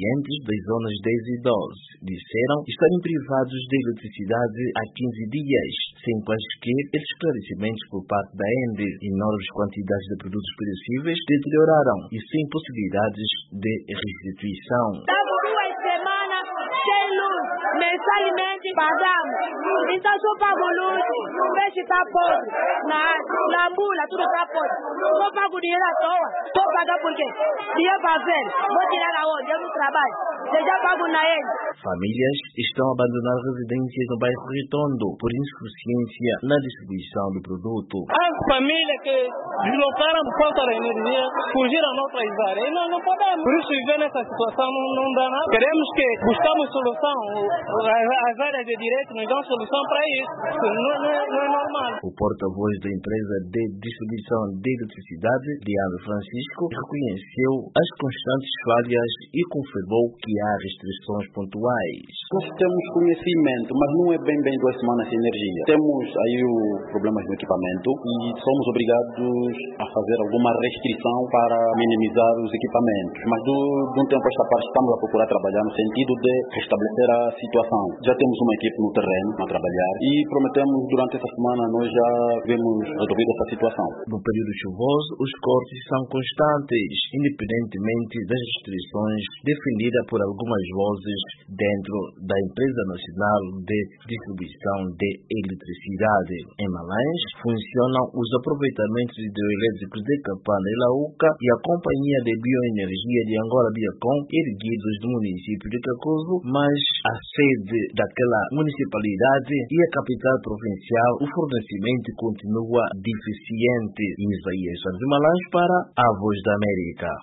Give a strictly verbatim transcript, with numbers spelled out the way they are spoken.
clientes das zonas dez e doze disseram estarem privados de eletricidade há quinze dias, sem quaisquer esclarecimentos por parte da ENDE. Enormes quantidades de produtos perecíveis deterioraram e sem possibilidades de restituição. Estamos duas semanas sem luz, mensalmente pagamos, então só pago luz, o peixe está podre, na, na bula tudo está podre, só pago dinheiro à toa, vou pagar por quê? Dinheiro para ver, vou tirar aonde? Eu não trabalho, eu já pago na ENDE. Famílias estão a abandonar residências no bairro Ritondo por insuficiência na distribuição do produto. Há famílias que deslocaram por falta da energia, fugiram a outras áreas e nós não podemos. Por isso, viver nessa situação não, não dá nada. Queremos que buscamos solução. As, as áreas de direito nos dão solução para isso. Não, não, é, não é normal. O porta-voz da empresa de distribuição de eletricidade, Leandro Francisco, reconheceu as constantes falhas e confirmou que há restrições pontuais. Nós temos conhecimento, mas não é bem bem duas semanas sem energia. Temos aí o problemas do equipamento e somos obrigados a fazer alguma restrição para minimizar os equipamentos. Mas do, de um tempo a esta parte estamos a procurar trabalhar no sentido de restabelecer a situação. Já temos uma equipe no terreno a trabalhar e prometemos durante essa semana nós já vemos resolvido essa situação. No período chuvoso, os cortes são constantes, independentemente das restrições definidas por algumas vozes dentro da Empresa Nacional de Distribuição de Eletricidade. Em Malães, funcionam os aproveitamentos hidroelétricos de Capana e Lauca e a Companhia de Bioenergia de Angola Biacom, erguidos do município de Cacozo, mas a sede daquela municipalidade e a capital provincial, o fornecimento continua deficiente. Isaías Santos Malães para a Voz da América.